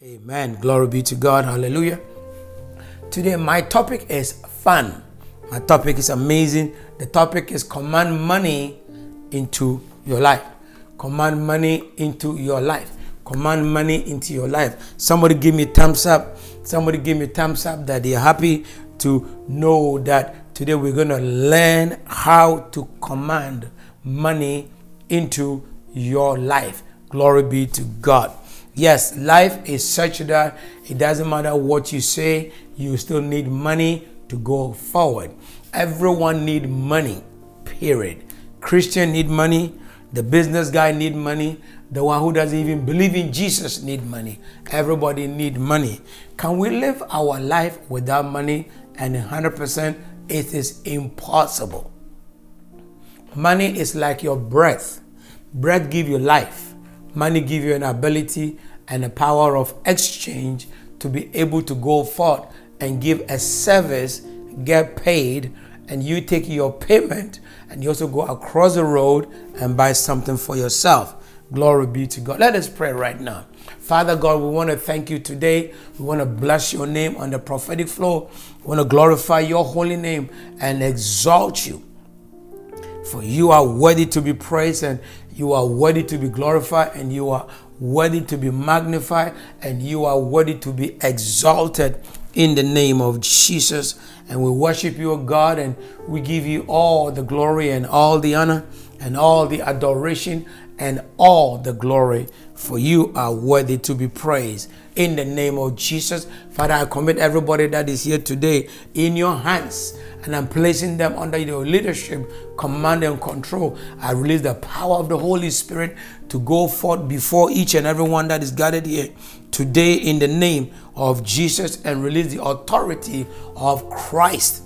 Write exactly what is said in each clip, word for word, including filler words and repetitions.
Amen. Glory be to God. Hallelujah. Today, my topic is fun. My topic is amazing. The topic is command money into your life. Command money into your life. Command money into your life. Somebody give me thumbs up. Somebody give me thumbs up that they are happy to know that today we're going to learn how to command money into your life. Glory be to God. Yes, life is such that it doesn't matter what you say, you still need money to go forward. Everyone need money, period. Christian need money. The business guy need money. The one who doesn't even believe in Jesus need money. Everybody need money. Can we live our life without money? And one hundred percent it is impossible. Money is like your breath. Breath gives you life. Money gives you an ability and a power of exchange to be able to go forth and give a service, get paid, and you take your payment and you also go across the road and buy something for yourself. Glory be to God. Let us pray right now. Father God, we want to thank you today. We want to bless your name on the prophetic floor. We want to glorify your holy name and exalt you. For you are worthy to be praised, and you are worthy to be glorified, and you are worthy to be magnified, and you are worthy to be exalted in the name of Jesus. And we worship you, O God, and we give you all the glory and all the honor and all the adoration and all the glory, for you are worthy to be praised. In the name of Jesus, Father, I commit everybody that is here today in your hands, and I'm placing them under your leadership, command and control. I release the power of the Holy Spirit to go forth before each and every one that is gathered here today in the name of Jesus, and release the authority of Christ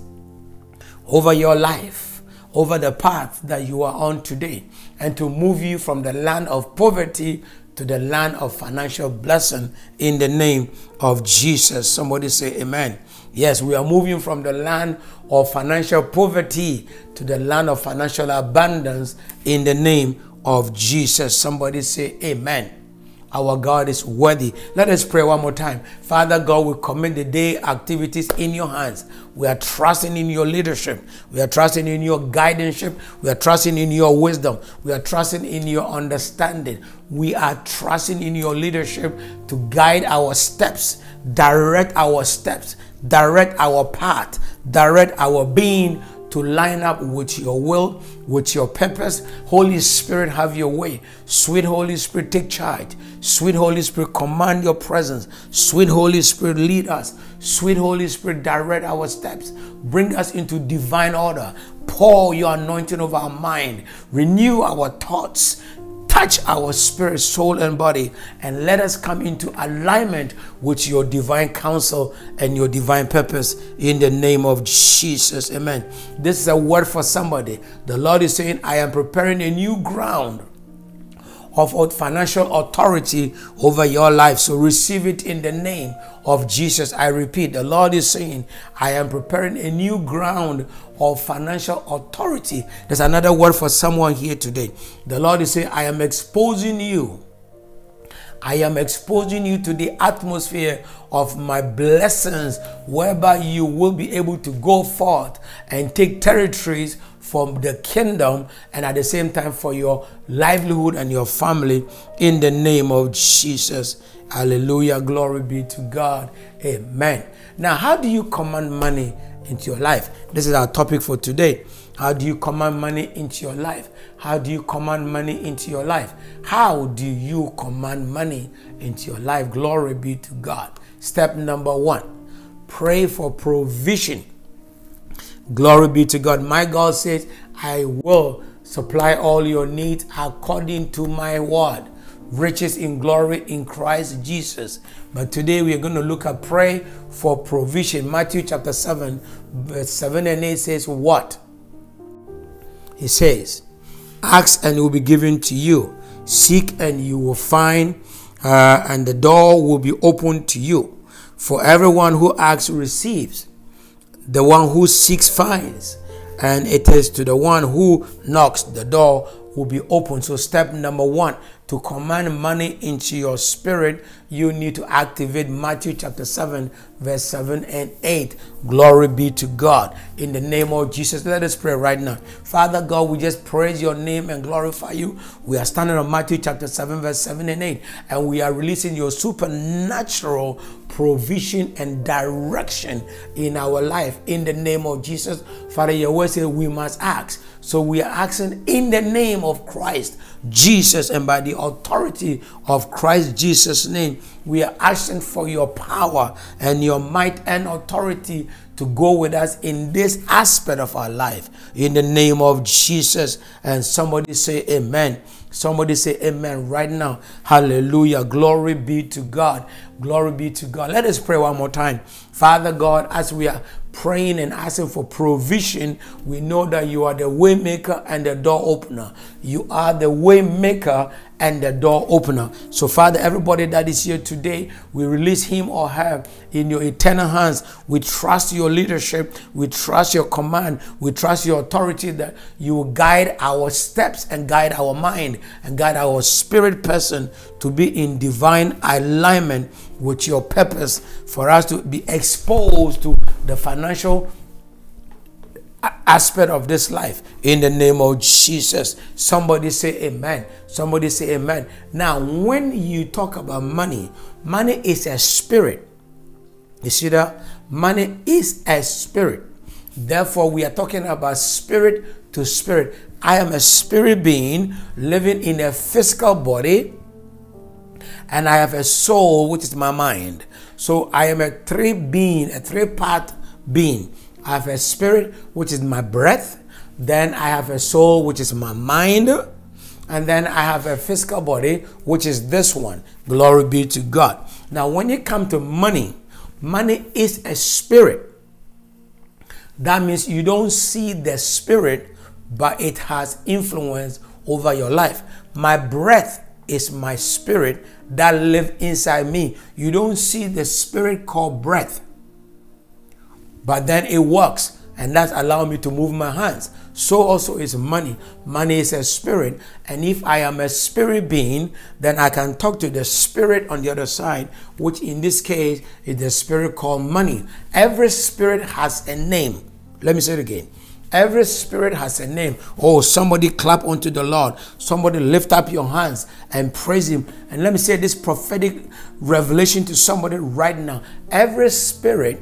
over your life, over the path that you are on today, and to move you from the land of poverty to the land of financial blessing in the name of Jesus. Somebody say amen. Yes, we are moving from the land of financial poverty to the land of financial abundance in the name of Jesus. Somebody say amen. Our God is worthy. Let us pray one more time. Father God, we commit the day activities in your hands. We are trusting in your leadership. We are trusting in your guidance. We are trusting in your wisdom. We are trusting in your understanding. We are trusting in your leadership to guide our steps, direct our steps, direct our path, direct our being to line up with your will, with your purpose. Holy Spirit, have your way. Sweet Holy Spirit, take charge. Sweet Holy Spirit, command your presence. Sweet Holy Spirit, lead us. Sweet Holy Spirit, direct our steps. Bring us into divine order. Pour your anointing over our mind. Renew our thoughts. Touch our spirit, soul, and body, and let us come into alignment with your divine counsel and your divine purpose in the name of Jesus. Amen. This is a word for somebody. The Lord is saying, I am preparing a new ground of financial authority over your life. So receive it in the name of Jesus. I repeat, the Lord is saying, I am preparing a new ground of financial authority. There's another word for someone here today. The Lord is saying, I am exposing you. I am exposing you to the atmosphere of my blessings, whereby you will be able to go forth and take territories from the kingdom, and at the same time for your livelihood and your family in the name of Jesus. Hallelujah. Glory be to God. Amen. Now, how do you command money into your life? This is our topic for today. How do you command money into your life? How do you command money into your life? How do you command money into your life? Glory be to God. Step number one, pray for provision. Glory be to God. My God says, I will supply all your needs according to my word. Riches in glory in Christ Jesus. But today we are going to look at pray for provision. Matthew chapter seven, verse seven and eight says what? He says, ask and it will be given to you. Seek and you will find, uh, and the door will be opened to you. For everyone who asks receives. The one who seeks finds, and it is to the one who knocks the door will be open. So step number one, to command money into your spirit, you need to activate Matthew chapter seven, verse seven and eight. Glory be to God. In the name of Jesus, let us pray right now. Father God, we just praise your name and glorify you. We are standing on Matthew chapter seven, verse seven and eight, and we are releasing your supernatural provision and direction in our life. In the name of Jesus, Father, your word says we must ask. So we are asking in the name of Christ Jesus, and by the authority of Christ Jesus' name, we are asking for your power and your might and authority to go with us in this aspect of our life. In the name of Jesus. And somebody say amen. Somebody say amen right now. Hallelujah. Glory be to God. Glory be to God. Let us pray one more time. Father God, as we are praying and asking for provision, we know that you are the way maker and the door opener. You are the way maker and the door opener. So Father, everybody that is here today, we release him or her in your eternal hands. We trust your leadership. We trust your command. We trust your authority that you will guide our steps and guide our mind and guide our spirit person to be in divine alignment with your purpose, for us to be exposed to the financial aspect of this life. In the name of Jesus. Somebody say amen. Somebody say amen. Now, when you talk about money, money is a spirit. You see that? Money is a spirit. Therefore, we are talking about spirit to spirit. I am a spirit being living in a physical body, and I have a soul, which is my mind. So I am a three being, a three-part being. I have a spirit, which is my breath. Then I have a soul, which is my mind. And then I have a physical body, which is this one. Glory be to God. Now, when you come to money, money is a spirit. That means you don't see the spirit, but it has influence over your life. My breath is my spirit that lives inside me. You don't see the spirit called breath, but then it works, and that's allowing me to move my hands. So also is money. Money is a spirit, and if I am a spirit being, then I can talk to the spirit on the other side, which in this case is the spirit called money. Every spirit has a name. Let me say it again. Every spirit has a name. Oh, somebody clap unto the Lord. Somebody lift up your hands and praise him. And let me say this prophetic revelation to somebody right now. Every spirit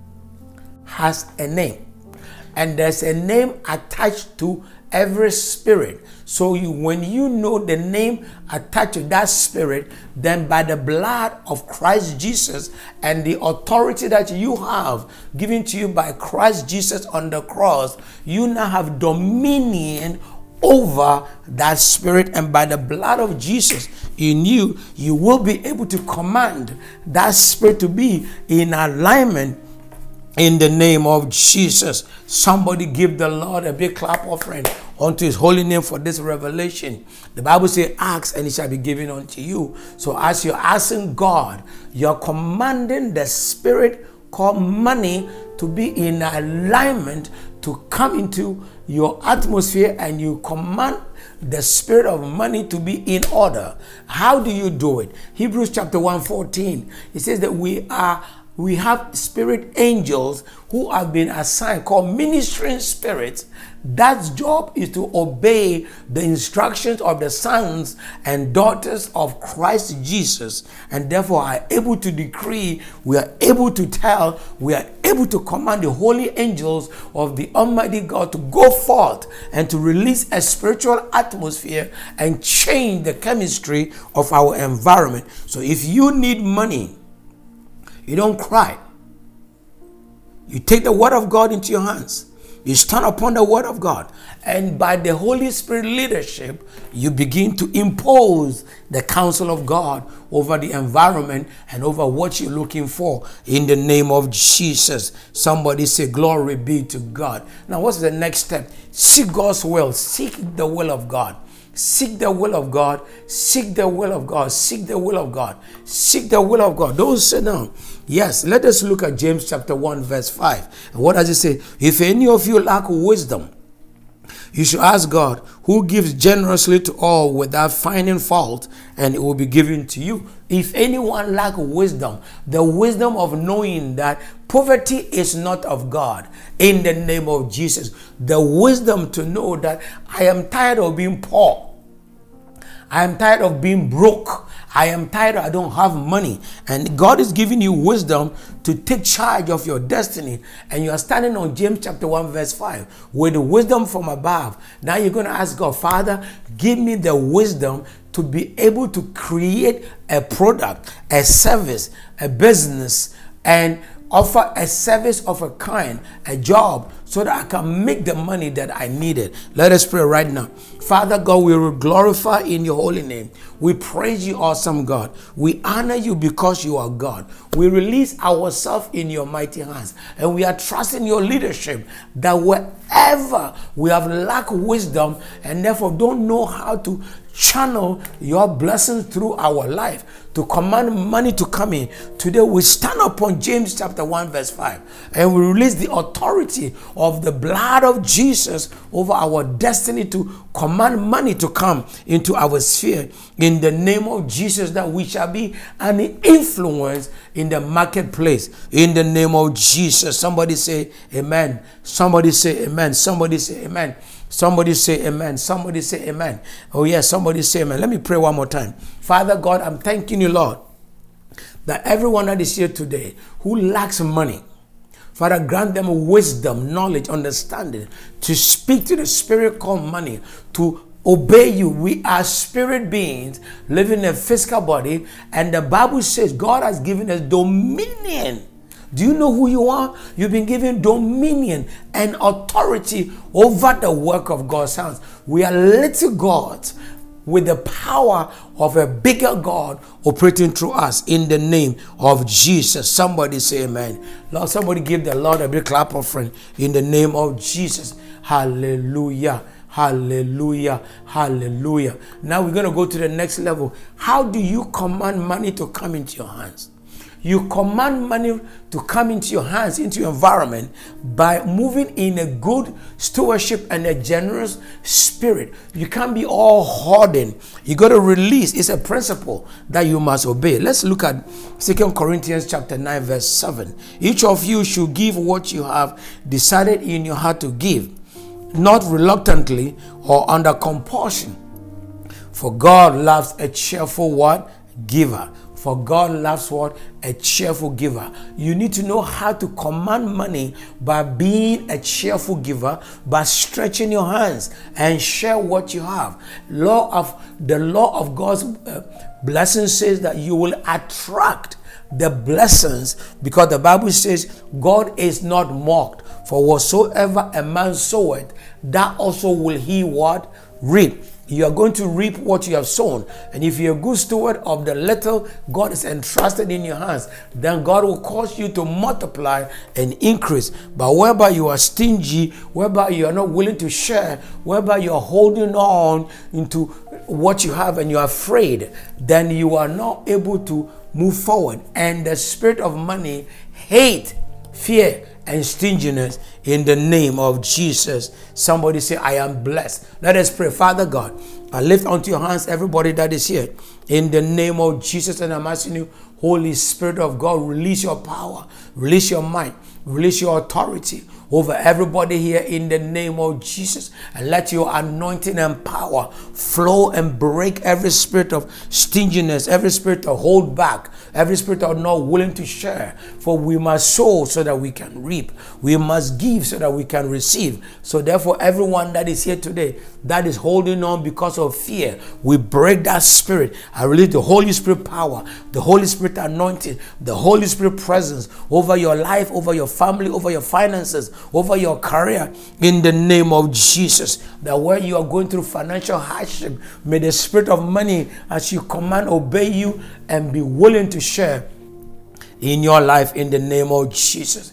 has a name, and there's a name attached to every spirit. So you, when you know the name attached to that spirit, then by the blood of Christ Jesus and the authority that you have given to you by Christ Jesus on the cross, you now have dominion over that spirit, and by the blood of Jesus in you, you will be able to command that spirit to be in alignment. In the name of Jesus. Somebody give the Lord a big clap offering unto his holy name for this revelation. The Bible says, ask and it shall be given unto you. So as you're asking God, you're commanding the spirit called money to be in alignment, to come into your atmosphere, and you command the spirit of money to be in order. How do you do it? Hebrews chapter one fourteen, it says that we are We have spirit angels who have been assigned, called ministering spirits. That job is to obey the instructions of the sons and daughters of Christ Jesus, and therefore are able to decree, we are able to tell, we are able to command the holy angels of the Almighty God to go forth and to release a spiritual atmosphere and change the chemistry of our environment. So if you need money, you don't cry. You take the word of God into your hands. You stand upon the word of God. And by the Holy Spirit leadership, you begin to impose the counsel of God over the environment and over what you're looking for in the name of Jesus. Somebody say, glory be to God. Now, what's the next step? Seek God's will. Seek the will of God. Seek the will of God. Seek the will of God. Seek the will of God. Seek the will of God. Don't sit down. Yes, let us look at James chapter one verse five. And what does it say? If any of you lack wisdom, You should ask God, who gives generously to all without finding fault, and it will be given to you. If anyone lack wisdom, the wisdom of knowing that poverty is not of God, in the name of Jesus, the wisdom to know that I am tired of being poor. I am tired of being broke. I am tired, I don't have money. And God is giving you wisdom to take charge of your destiny. And you are standing on James chapter one verse five with the wisdom from above. Now you're going to ask God, Father, give me the wisdom to be able to create a product, a service, a business, and offer a service of a kind, a job, so that I can make the money that I needed. Let us pray right now. Father God, we will glorify in your holy name. We praise you, awesome God. We honor you because you are God. We release ourselves in your mighty hands, and we are trusting your leadership that wherever we have lacked wisdom and therefore don't know how to channel your blessings through our life, to command money to come in, today we stand upon James chapter one verse five, and we release the authority of the blood of Jesus over our destiny to command money to come into our sphere in the name of Jesus, that we shall be an influence in the marketplace in the name of Jesus. Somebody say amen. Somebody say amen. Somebody say amen. Somebody say amen. Somebody say amen. Oh yes, somebody say amen. Let me pray one more time. Father God, I'm thanking you, Lord, that everyone that is here today who lacks money, Father, grant them wisdom, knowledge, understanding to speak to the spirit called money, to obey you. We are spirit beings living in a physical body, and the Bible says God has given us dominion. Do you know who you are? You've been given dominion and authority over the work of God's hands. We are little gods with the power of a bigger God operating through us in the name of Jesus. Somebody say amen. Lord, somebody give the Lord a big clap offering in the name of Jesus. Hallelujah. Hallelujah. Hallelujah. Now we're going to go to the next level. How do you command money to come into your hands? You command money to come into your hands, into your environment, by moving in a good stewardship and a generous spirit. You can't be all hoarding. You got to release. It's a principle that you must obey. Let's look at Second Corinthians chapter nine verse seven. Each of you should give what you have decided in your heart to give, not reluctantly or under compulsion. For God loves a cheerful what? Giver. For God loves what? A cheerful giver. You need to know how to command money by being a cheerful giver, by stretching your hands and share what you have. Law of the law of God's uh, blessing says that you will attract the blessings, because the Bible says God is not mocked. For whatsoever a man soweth, that also will he what? Reap. You are going to reap what you have sown. And if you're a good steward of the little God is entrusted in your hands, then God will cause you to multiply and increase. But whereby you are stingy, whereby you are not willing to share, whereby you are holding on into what you have and you are afraid, then you are not able to move forward. And the spirit of money, hate, fear, and stinginess in the name of Jesus. Somebody say, I am blessed. Let us pray. Father God, I lift onto your hands everybody that is here in the name of Jesus, and I'm asking you, Holy Spirit of God, release your power, release your might, release your authority over everybody here in the name of Jesus, and let your anointing and power flow and break every spirit of stinginess, every spirit of hold back, every spirit of not willing to share. For we must sow so that we can reap. We must give so that we can receive. So therefore, everyone that is here today that is holding on because of fear, we break that spirit. I release the Holy Spirit power, the Holy Spirit anointing, the Holy Spirit presence over your life, over your family, over your finances, over your career in the name of Jesus. That where you are going through financial hardship, may the spirit of money, as you command, obey you and be willing to share in your life in the name of Jesus.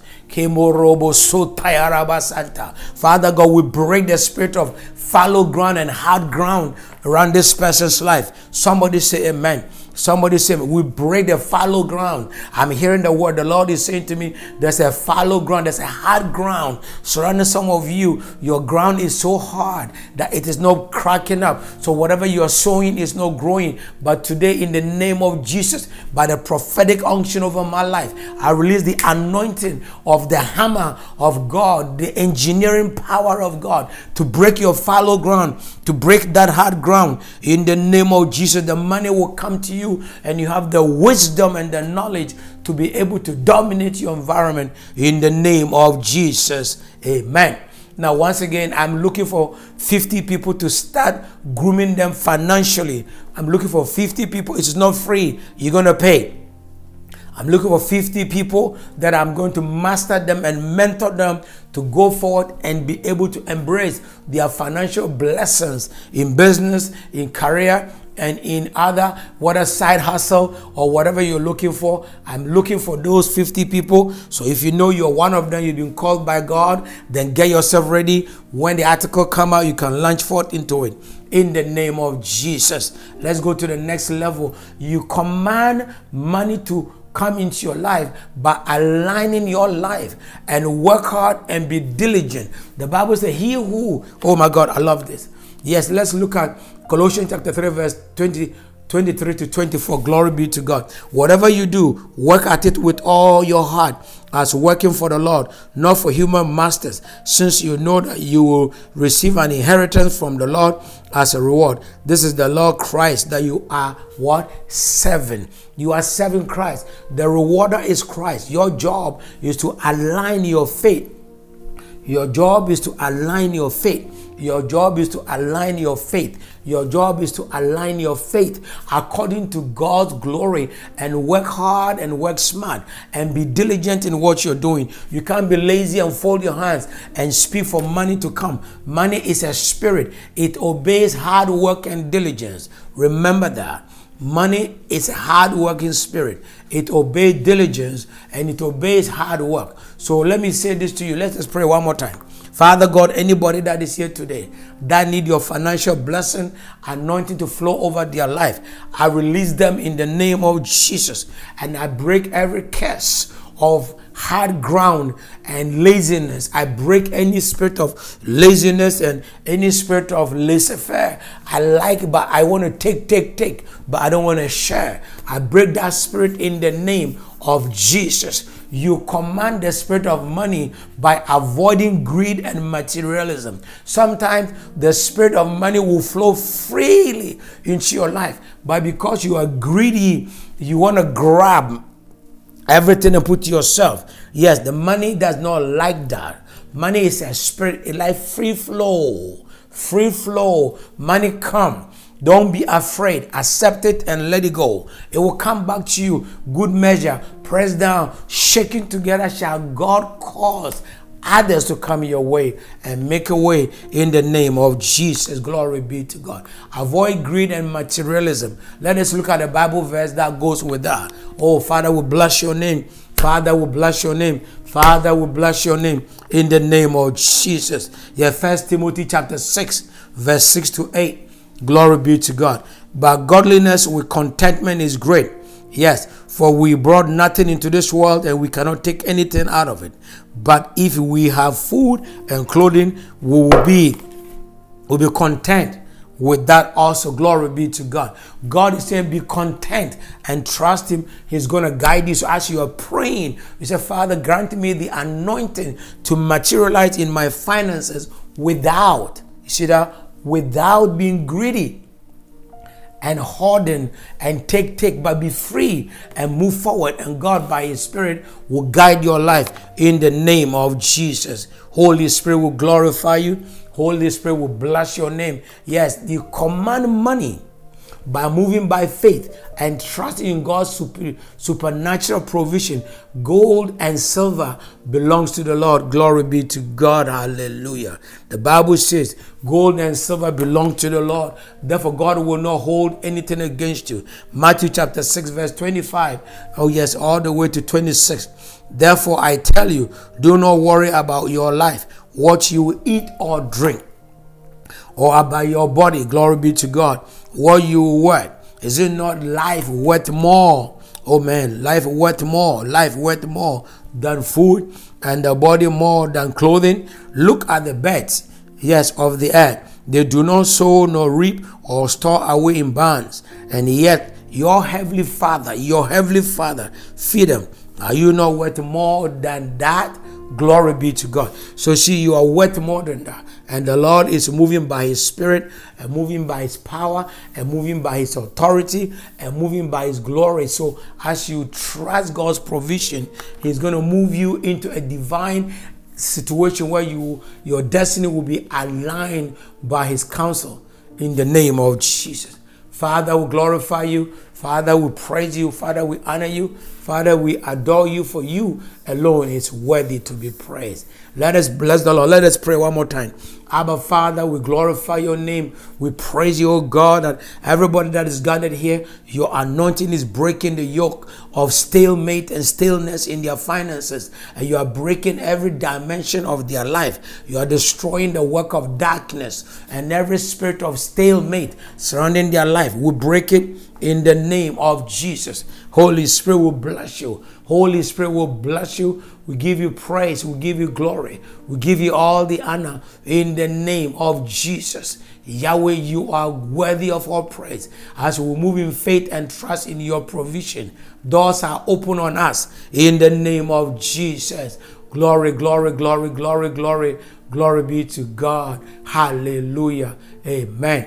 Father God, we break the spirit of fallow ground and hard ground around this person's life. Somebody say amen. Somebody say, we break the fallow ground. I'm hearing the word. The Lord is saying to me, there's a fallow ground. There's a hard ground surrounding some of you. Your ground is so hard that it is not cracking up. So whatever you are sowing is not growing. But today, in the name of Jesus, by the prophetic unction over my life, I release the anointing of the hammer of God, the engineering power of God to break your fallow ground, to break that hard ground. In the name of Jesus, the money will come to you, and you have the wisdom and the knowledge to be able to dominate your environment in the name of Jesus. Amen. Now, once again, I'm looking for fifty people to start grooming them financially. I'm looking for fifty people. It's not free. You're going to pay. I'm looking for fifty people that I'm going to master them and mentor them to go forward and be able to embrace their financial blessings in business, in career, and in other, whether side hustle or whatever you're looking for. I'm looking for those fifty people. So if you know you're one of them, you've been called by God, then get yourself ready. When the article come out, you can launch forth into it. In the name of Jesus. Let's go to the next level. You command money to come into your life by aligning your life and work hard and be diligent. The Bible says, he who, oh my God, I love this. Yes, let's look at Colossians chapter three, verse twenty, twenty-three to twenty-four. Glory be to God. Whatever you do, work at it with all your heart, as working for the Lord, not for human masters, since you know that you will receive an inheritance from the Lord as a reward. This is the Lord Christ that you are what? Serving. You are serving Christ. The rewarder is Christ. Your job is to align your faith. Your job is to align your faith. Your job is to align your faith. Your job is to align your faith according to God's glory, and work hard and work smart and be diligent in what you're doing. You can't be lazy and fold your hands and speak for money to come. Money is a spirit. It obeys hard work and diligence. Remember that. Money is a hard-working spirit. It obeys diligence and it obeys hard work. So let me say this to you. Let's just pray one more time. Father God, anybody that is here today that need your financial blessing, anointing to flow over their life, I release them in the name of Jesus, and I break every curse of hard ground and laziness. I break any spirit of laziness and any spirit of laissez-faire. I like, but I want to take, take, take, but I don't want to share. I break that spirit in the name of Jesus. You command the spirit of money by avoiding greed and materialism. Sometimes the spirit of money will flow freely into your life, but because you are greedy, you want to grab everything and put to yourself. Yes, the money does not like that. Money is a spirit, it like free flow. Free flow. Money come. Don't be afraid. Accept it and let it go. It will come back to you. Good measure, pressed down, shaking together shall God cause others to come your way and make a way in the name of Jesus. Glory be to God. Avoid greed and materialism. Let us look at the Bible verse that goes with that. Oh, Father, we bless your name. Father, we bless your name. Father, we bless your name in the name of Jesus. Yeah, First Timothy chapter six, verse six to eight. Glory be to God. But godliness with contentment is great. Yes, for we brought nothing into this world, and we cannot take anything out of it. But if we have food and clothing, we will be, will be content with that also. Glory be to God. God is saying be content and trust him. He's going to guide you. So as you are praying, you say, Father, grant me the anointing to materialize in my finances without, you see that, without being greedy and hoarding and take, take, but be free and move forward. And God, by his Spirit, will guide your life in the name of Jesus. Holy Spirit will glorify you. Holy Spirit will bless your name. Yes, you command money by moving by faith and trusting in God's super, supernatural provision. Gold and silver belongs to the Lord. Glory be to God. Hallelujah. The Bible says gold and silver belong to the Lord. Therefore, God will not hold anything against you. Matthew chapter six, verse twenty-five. Oh yes, all the way to twenty-six. Therefore, I tell you, do not worry about your life, what you will eat or drink, or about your body. Glory be to God. What you will wear. Is it not life worth more? Oh man, life worth more, life worth more than food, and the body more than clothing. Look at the birds, yes, of the earth. They do not sow nor reap or store away in barns, and yet your heavenly Father, your heavenly Father feed them. Are you not worth more than that? Glory be to God. So see, you are worth more than that. And the Lord is moving by his spirit, and moving by his power, and moving by his authority, and moving by his glory. So as you trust God's provision, he's going to move you into a divine situation where you your destiny will be aligned by his counsel in the name of Jesus. Father, we glorify you. Father, we praise you. Father, we honor you. Father, we adore you, for you alone is worthy to be praised. Let us bless the Lord. Let us pray one more time. Abba, Father, we glorify your name. We praise you, oh God, that everybody that is gathered here, your anointing is breaking the yoke of stalemate and stillness in their finances. And you are breaking every dimension of their life. You are destroying the work of darkness and every spirit of stalemate surrounding their life. We break it in the name of Jesus. Holy Spirit will bless you. Holy Spirit will bless you. We give you praise. We give you glory. We give you all the honor in the name of Jesus. Yahweh, you are worthy of all praise. As we move in faith and trust in your provision, doors are open on us in the name of Jesus. Glory, glory, glory, glory, glory, glory be to God. Hallelujah. Amen.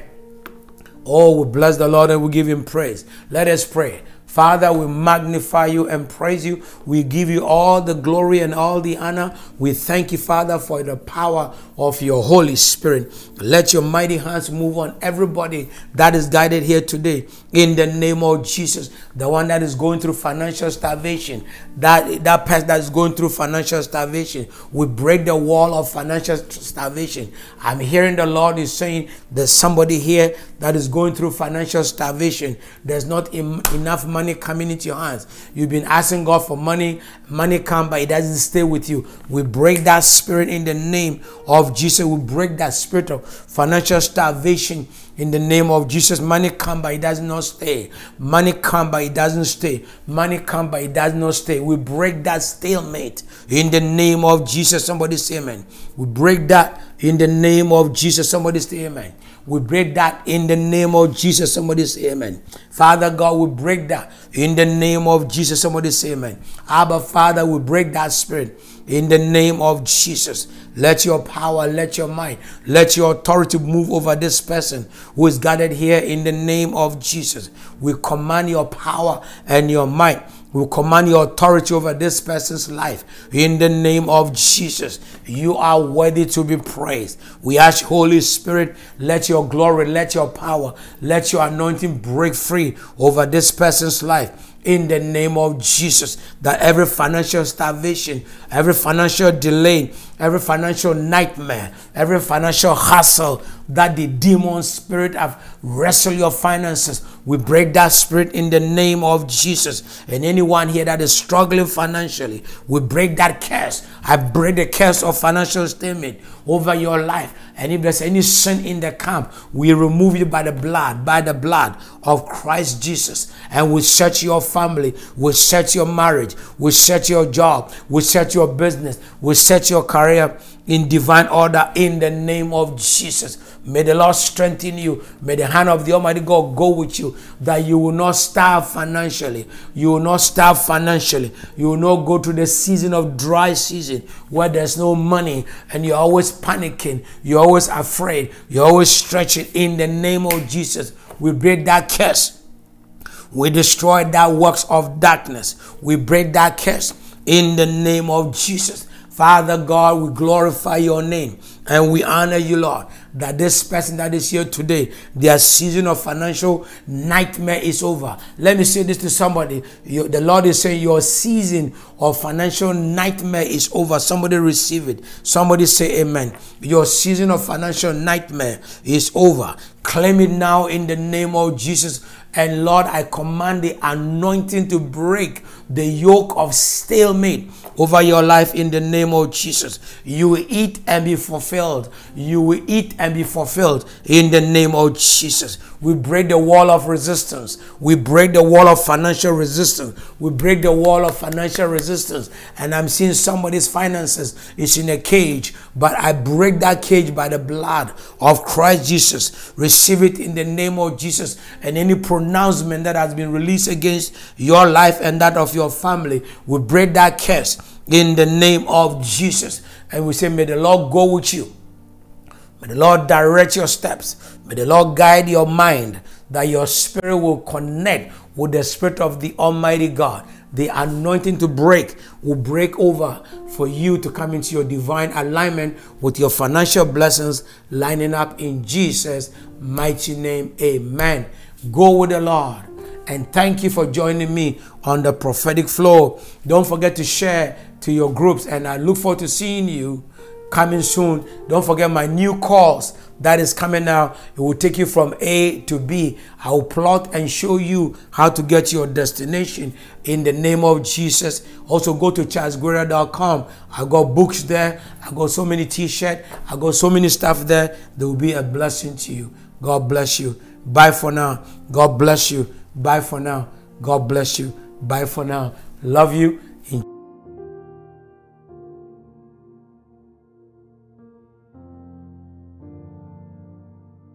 Oh, we bless the Lord and we give him praise. Let us pray. Father, we magnify you and praise you. We give you all the glory and all the honor. We thank you, Father, for the power of your Holy Spirit. Let your mighty hands move on everybody that is guided here today in the name of Jesus. The one that is going through financial starvation, that, that person that is going through financial starvation, we break the wall of financial starvation. I'm hearing the Lord is saying there's somebody here that is going through financial starvation. There's not em- enough money coming into your hands. You've been asking God for money. Money comes, but it doesn't stay with you. We break that spirit in the name of Jesus. We break that spirit of financial starvation in the name of Jesus. Money comes, but it does not stay. Money comes, but it doesn't stay. Money comes, but it does not stay. We break that stalemate in the name of Jesus. Somebody say amen. We break that in the name of Jesus. Somebody say amen. We break that in the name of Jesus. Somebody say amen. Father God, we break that in the name of Jesus. Somebody say amen. Abba, Father, we break that spirit in the name of Jesus. Let your power, let your might, let your authority move over this person who is gathered here in the name of Jesus. We command your power and your might. We command your authority over this person's life in the name of Jesus. You are worthy to be praised. We ask, Holy Spirit, let your glory, let your power, let your anointing break free over this person's life in the name of Jesus. That every financial starvation, every financial delay, every financial nightmare, every financial hustle that the demon spirit have wrestled your finances, we break that spirit in the name of Jesus. And anyone here that is struggling financially, we break that curse. I break the curse of financial statement over your life. And if there's any sin in the camp, we remove you by the blood, by the blood of Christ Jesus. And we set your family, we set your marriage, we set your job, we set your business, we set your career in divine order in the name of Jesus. May the Lord strengthen you. May the hand of the Almighty God go with you, that you will not starve financially. You will not starve financially. You will not go to the season of dry season where there's no money and you're always panicking. You're always afraid. You're always stretching. In the name of Jesus, we break that curse. We destroy that works of darkness. We break that curse in the name of Jesus. Father God, we glorify your name and we honor you, Lord, that this person that is here today, their season of financial nightmare is over. Let me say this to somebody. You, the Lord is saying your season of financial nightmare is over. Somebody receive it. Somebody say amen. Your season of financial nightmare is over. Claim it now in the name of Jesus. And Lord, I command the anointing to break the yoke of stalemate over your life in the name of Jesus. You will eat and be fulfilled. You will eat and be fulfilled in the name of Jesus. We break the wall of resistance. We break the wall of financial resistance. We break the wall of financial resistance. And I'm seeing somebody's finances is in a cage, but I break that cage by the blood of Christ Jesus. Receive it in the name of Jesus. And any pronouncement that has been released against your life and that of your family, we break that curse in the name of Jesus. And we say, may the Lord go with you. May the Lord direct your steps. May the Lord guide your mind, that your spirit will connect with the Spirit of the Almighty God. The anointing to break will break over for you to come into your divine alignment with your financial blessings lining up in Jesus' mighty name. Amen. Go with the Lord. And thank you for joining me on the prophetic flow. Don't forget to share to your groups, and I look forward to seeing you coming soon. Don't forget my new course that is coming out. It will take you from A to B. I will plot and show you how to get to your destination in the name of Jesus. Also go to charles guerra dot com. I got books there. I got so many t-shirts. I got so many stuff there. They will be a blessing to you. God bless you. Bye for now. God bless you. Bye for now. God bless you. Bye for now. Love you.